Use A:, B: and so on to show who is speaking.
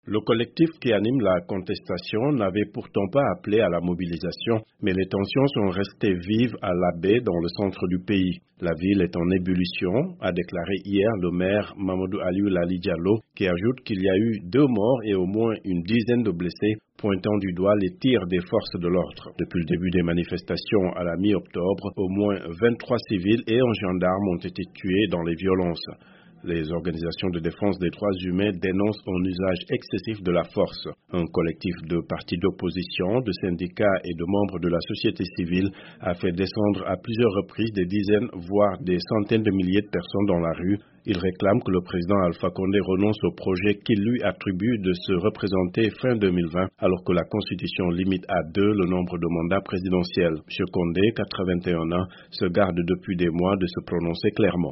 A: Le collectif qui anime la contestation n'avait pourtant pas appelé à la mobilisation, mais les tensions sont restées vives à Labé, dans le centre du pays. La ville est en ébullition, a déclaré hier le maire Mamadou Aliou Lali Diallo, qui ajoute qu'il y a eu 2 morts et au moins une dizaine de blessés, pointant du doigt les tirs des forces de l'ordre. Depuis le début des manifestations à la mi-octobre, au moins 23 civils et un gendarme ont été tués dans les violences. Les organisations de défense des droits humains dénoncent un usage excessif de la force. Un collectif de partis d'opposition, de syndicats et de membres de la société civile a fait descendre à plusieurs reprises des dizaines, voire des centaines de milliers de personnes dans la rue. Ils réclament que le président Alpha Condé renonce au projet qu'il lui attribue de se représenter fin 2020, alors que la Constitution limite à 2 le nombre de mandats présidentiels. M. Condé, 81 ans, se garde depuis des mois de se prononcer clairement.